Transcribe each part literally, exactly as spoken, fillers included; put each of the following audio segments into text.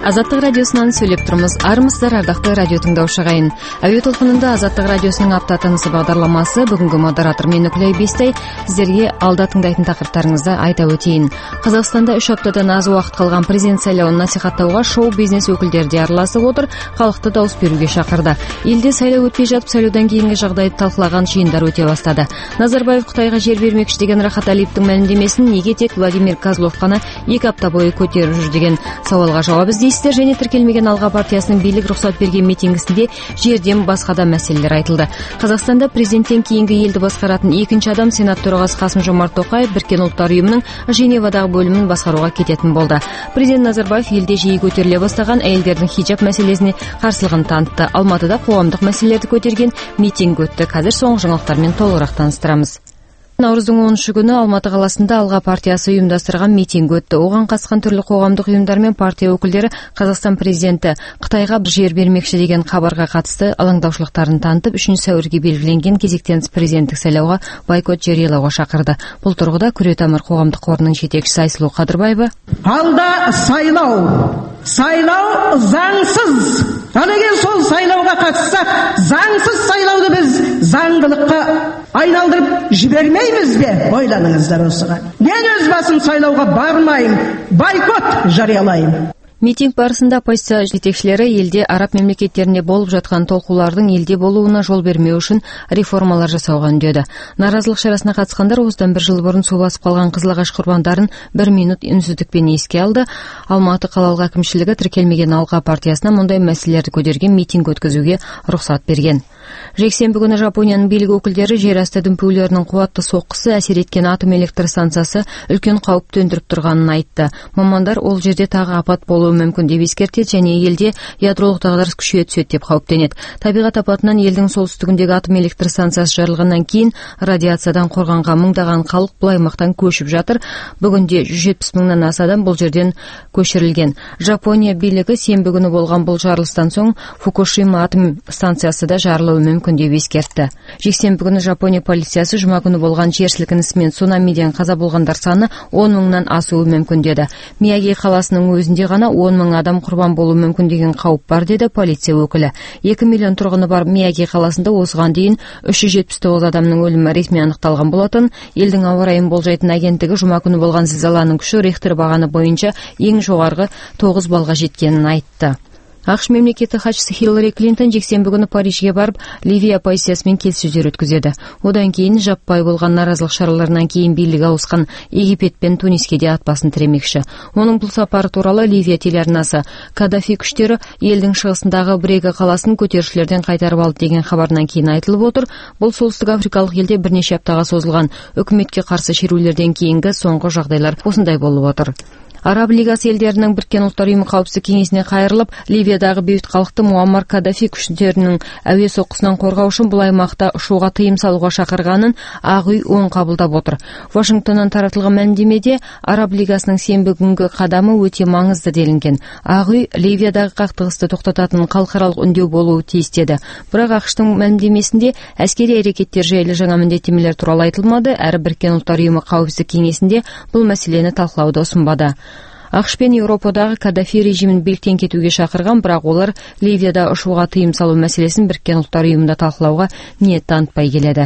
Азаттык радиосунан сүйлөп турмуз. Армысыздар, ардактуу радио тыңдоочу агайын. Әуе толкунунда Азаттык радиосунун апта тынысы багдарламасы. Бүгүнкү модератор мен Нүклөй Бестей сиздерге алда тыңдайтын такырыптарыңызды айта өтейин. Казакстанда үч аптадан аз убакыт калган президент сайлоонун насихаттоого шоу-бизнес өкүлдөрү аралашып отур, калкты дауыс берүүгө чакырды. Элде сайлоо өтпөй жатып, сайлоодон кийинки жагдайды талкуулаган жыйындар өтө баштады. Назарбаев Кытайга жер бермекчи деген Рахат Алиевдин маалимдемесин неге тек Владимир Козлов гана эки апта бою көтөрүп жүр деген сабалга жооп издейсиздер. Және тиркелмеген Алга партиясынын бийлик уруксат берген митингисинде жерден башка да маселелер айтылды. Казакстанда президенттен кийинки элди башкаратын экинчи адам Сенат төрагасы Касым-Жомарт Токаев Бириккен Улуттар уюмунун Женевадагы бөлүмүн башкарууга кететін болду. Президент Назарбаев элде жиі көтөрүлө баштаган аялдердин хижаб маселесине каршылыгын танытты. Алматыда коомдук маселелерди көтөргөн митинг өттү. Казыр соңку жаңылыктар менен толугураак таныстырабыз. Наурыздын онунчу күнү Алматы каласында Алга партиясы уюмдаштырган митинг өттү. Оган катышкан түрлүү коомдук уюмдар менен партия өкүлдөрү Казакстан президенти Кытайга жер бермекчи деген кабарга катысты алаңдаушылыктарын танытып, үчүнчү сәуирге белгиленген кезектен президенттик сайлоого бойкот жарыялоого чакырды. Бул тургуда Күрө тамыр коомдук корунун жетекчиси Айсулуу Кадырбаева: "Алда сайлоо, сайлоо заңсыз. Анан сол сайлоого катышсак, заңсыз сайлоодо биз заңдылыкка айналдырып жибермеймизби? Ойланыңыздар осуга. Мен өз басым сайлоого бармайм, бойкот жарыялайм." Митинг барысында оппозиция жетекчилери элде араб мемлекеттеринде болуп жаткан толкуулардын элде болууна жол бермөө үчүн реформалар жасауга үндөдү. Наразылык чарасына катышкандар осудан бир жыл бурун суу басып калган Кызыл Агаш курбандарын бир минут үнсүздүкпен эске алды. Алматы калалык акимчилиги тиркелмеген Алга партиясына мындай маселелерди көтөргөн митинг өткөзүүгө уруксат берген. Жексенбі күнү Жапониянын бийлик өкүлдөрү жер асты дүмпүүлөрүнүн кубаттуу соккусу әсер эткен атом электр станциясы үлкөн кауп төндүрүп турганын айтты. Мамандар ол жерде тагы апат болуу мүмкүн деп эскертет және элде ядролук дагдарыс күчөйө түшөт деп кауптенет. Табигат апатынан элдин солтүстүгүндөгү атом электр станциясы жарылгандан кийин радиациядан коргонган мыңдаган калк бул аймактан көчүп жатыр. Бүгүндө жүз жетимиш мыңдан аса адам бул жерден көчүрүлгөн. Жапония бийлиги сенбі күнү болгон бул жарылыштан соң Фукушима атом станциясы да жарылуу мүмкүн деп эскертти. Жексенбі күнү Жапония полициясы жума күнү болгон жер силкиниши менен цунамиден каза болгондар саны он мыңдан асуу мүмкүн деди. Мияги каласынын өзүндө гана он миң адам курбан болуу мүмкүн деген кауп бар деди полиция өкүлү. эки миллион тургуну бар Мияги каласында осуган дейин үч жүз жетимиш тогуз адамдын өлүмү ресми аныкталган болотун. Элдин аба ырайын болжойтун агенттиги жума күнү болгон зилзаланын күчү Рихтер баганы боюнча эң жогорку тогуз балга жеткенин айтты. АКШ мемлекети катчысы Хиллари Клинтон жексенбі күнү Парижге барып, Ливия оппозициясы менен келишүүлөр өткөзөдү. Одан кийин жаппай болгон наразылык чараларынан кийин бийлиги ауышкан Египет менен Туниске де ат басын тиремекчи. Онун бул сапары тууралуу Ливия телеарнасы Кадафи күчтөрү элдин чыгысындагы Брега каласын көтөрүшчүлөрдөн кайтарып алды деген кабардан кийин айтылып отур. Бул солтүстүк африкалык элде бир нече аптага созулган өкмөткө каршы шерүүлөрдөн кийинки соңку жагдайлар осундай болуп отур. Араб лигасы элдеринин Бириккен Улуттар уюму каупсиздик кеңесине кайрылып, Ливиядагы бейбит калкты Муаммар Кадафи күчтөрүнүн әуе соккусунан коргоо үчүн бул аймакта ушууга тыйым салууга чакырганын Ак үй оң кабылдап отур. Вашингтондон таратылган маалимдемеде Араб лигасынын сенбі күнгү кадамы өтө маңызды делинген. Ак үй Ливиядагы кактыгысты токтотатын калкаралык үндөө болуу тийиз деди. Бирок АКШтын маалимдемесинде аскерий аракеттер жайлы жаңа міндеттемелер тууралуу айтылмады. Әрі Бириккен Улуттар уюму каупсиздик кеңесинде бул маселени талкуулоодо сунбады. АКШ пен Европадагы Кадафи режимин бийликтен кетүүгө чакырган, бирок олар Ливияда ушууга тыйым салуу маселесин Бириккен Улуттар уюмунда талкуулоого ниет танытпай келеди.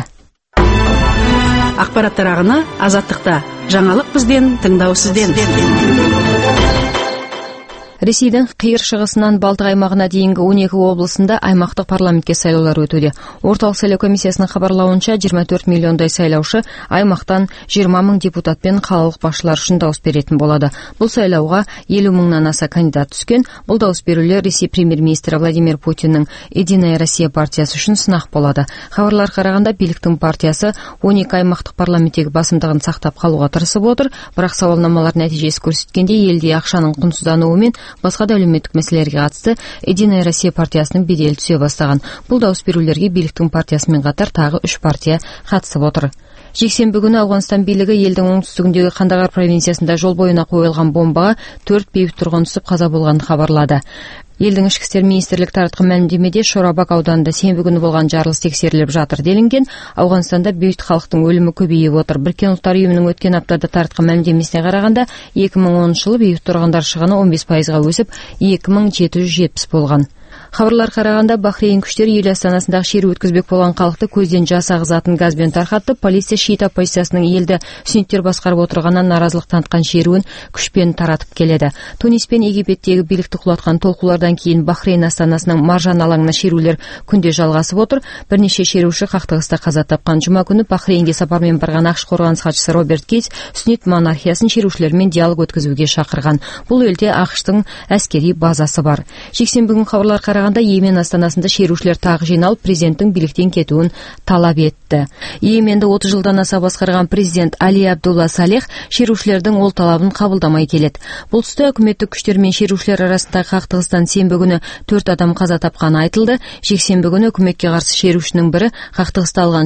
Акпараттар агыны Азаттыкта. Жаңалык бизден, тыңдоо сизден. Ресейдин кыйыр чыгысынан Балтык аймагына дейинки он эки облусунда аймактык парламентке сайлоолор өтүүдө. Орталык сайлоо комиссиясынын кабарлауынча жыйырма төрт миллиондой сайлоочу аймактан жыйырма миң депутат пен калалык башчылар үчүн дауыс беретін болду. Бул сайлоого элүү миңнан аса кандидат түскөн. Бул дауыс берүүлөр Ресей премьер-министри Владимир Путиндин Единая Россия партиясы үчүн сынак болду. Кабарларга караганда бийликтин партиясы он эки аймактык парламенттеги басымдыгын сактап калууга тырышып отур, бирок сабалнамалар натыйжеси көрсөткөндөй элде акчанын кунсуздануу менен башка да әлеуметтик маселелерге катысты Единая Россия партиясынын бедели түсө баштаган. Бул дауыс берүүлөргө бийликтин партиясы менен катар тагы үч партия катышып отур. Жексенбі күнү Ауганстан бийлиги элдин оңтүстүгүндөгү Кандагар провинциясында жол боюна коюлган бомбага төрт бейбит тургун түсүп каза болгонун кабарлады. Елдің ішкі істер министрлігі таратқан мәлімдемеде Шорабак ауданында сенбі күні болған жарылыс тексеріліп жатыр делінген. Ауғанстанда бейбіт халықтың өлімі көбейіп отыр. Біріккен ұлттар ұйымының өткен аптада таратқан мәлімдемесіне қарағанда екі мың оныншы жылы бейбіт тұрғындар шығыны он бес пайызға өсіп екі мың жеті жүз жетпіс болған. Хабарлар қарағанда Бахрейн күштері ел астанасындағы шеру өткізбек болған халықты көзден жас ағызатын газбен тарқатты. Полиция шиита оппозициясының елді сүнниттер басқарып отырғаннан наразылық танытқан шеруін күшпен таратып келеді. Тунис пен Египеттегі билікті құлатқан толқулардан кейін Бахрейн астанасының Маржан алаңына шерулер күнде жалғасып отыр. Бірнеше шеруші қақтығыста қаза тапқан. Жұма күні Бахрейнге сапармен барған ақш қорғаныс хатшысы Роберт Гейтс сүннит монархиясын шерушілермен диалог өткізуге шақырған. Бұл елде ақштың әскери базасы бар. Жексенбі күні хабарлар қарағанда Йемен астанасында шерушілер тағы жиналып президенттің биліктен кетуін талап етті. Йеменді отыз жылдан аса басқарған президент Али Абдулла Салех шерушілердің ол талабын қабылдамай келеді. Бұл тұста үкіметтік күштер мен шерушілер арасындағы қақтығыстан сенбі күні төрт адам қаза тапқаны айтылды. Жексенбі күні үкіметке қарсы шерушінің бірі қақтығыста алған